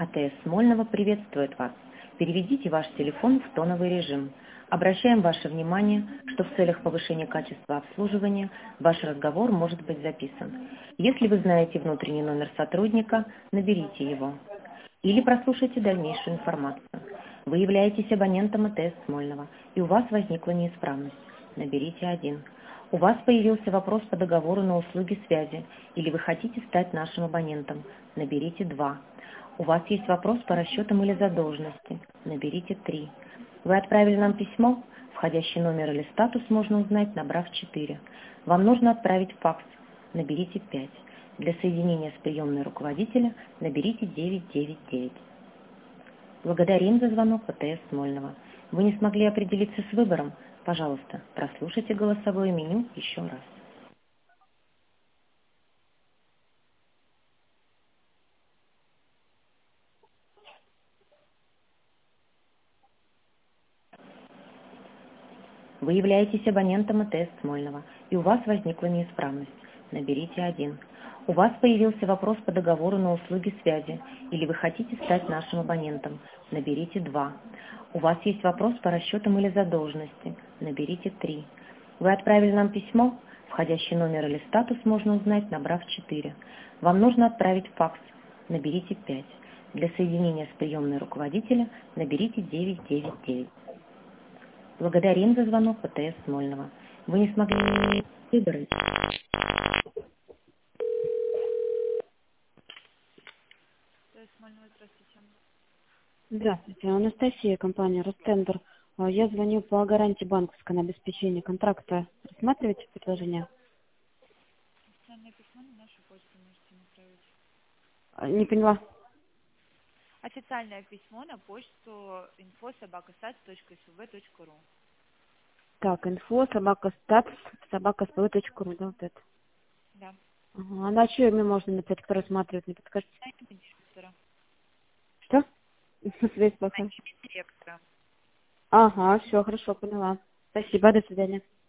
АТС Смольного приветствует вас. Переведите ваш телефон в тоновый режим. Обращаем ваше внимание, что в целях повышения качества обслуживания ваш разговор может быть записан. Если вы знаете внутренний номер сотрудника, наберите его. Или прослушайте дальнейшую информацию. Вы являетесь абонентом АТС Смольного, и у вас возникла неисправность. Наберите 1. У вас появился вопрос по договору на услуги связи, или вы хотите стать нашим абонентом. Наберите 2. У вас есть вопрос по расчетам или задолженности. Наберите 3. Вы отправили нам письмо, входящий номер или статус можно узнать, набрав 4. Вам нужно отправить факс. Наберите 5. Для соединения с приемной руководителя наберите 999. Благодарим за звонок АТС Смольного. Вы не смогли определиться с выбором? Пожалуйста, прослушайте голосовое меню еще раз. Вы являетесь абонентом АТС Смольного, и у вас возникла неисправность. Наберите 1. У вас появился вопрос по договору на услуги связи, или вы хотите стать нашим абонентом. Наберите 2. У вас есть вопрос по расчетам или задолженности. Наберите 3. Вы отправили нам письмо, входящий номер или статус можно узнать, набрав 4. Вам нужно отправить факс. Наберите 5. Для соединения с приемной руководителя наберите 999. Благодарим за звонок АТС Смольного. Вы не смогли выбрать. Здравствуйте, Анастасия, компания Ростендер. Я звоню по гарантии банковского на обеспечение контракта. Рассматриваете предложение? Официальное письмо на нашу почту можете направить. Не поняла. Официальное письмо на почту info@sats.sv.ru. Так, инфо, собака.статус, собака.sp.ру, да, вот это. Да. Ага. А на что мне можно написать, кто рассматривает, не подскажете? На имя директора. Что? Связь На плохая. имя директора. Ага, все, хорошо, поняла. Спасибо, до свидания.